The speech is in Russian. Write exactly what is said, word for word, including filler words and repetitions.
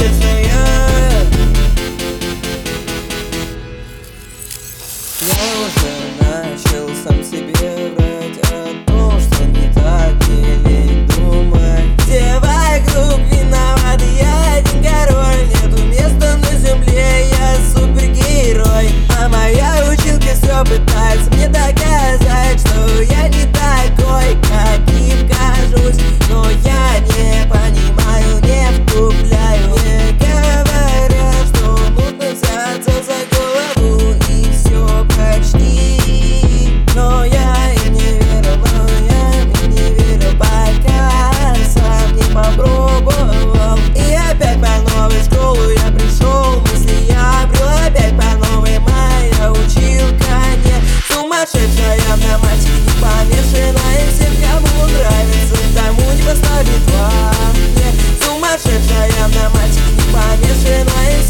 честная. Я уже начал сам себе врать о том, что не так или думать. Все вокруг виноваты, я один король. Нету места на земле, я супергерой. А моя училка все пытается мне доказать, что я не такой, каким кажусь. Но я не понимаю, не вкупляю. Мне говорят, что нужно взяться за голову и все почти. Но я им не верю, но я им не верю, пока сам не попробовал. И опять по новой в школу я пришел, мысли я обрел опять по новой. Моя училка не сумасшедшая, на мальчике не помешанная. Всем, кому нравится, тому не поставит два. Не сумасшедшая, на мальчике не помешанная.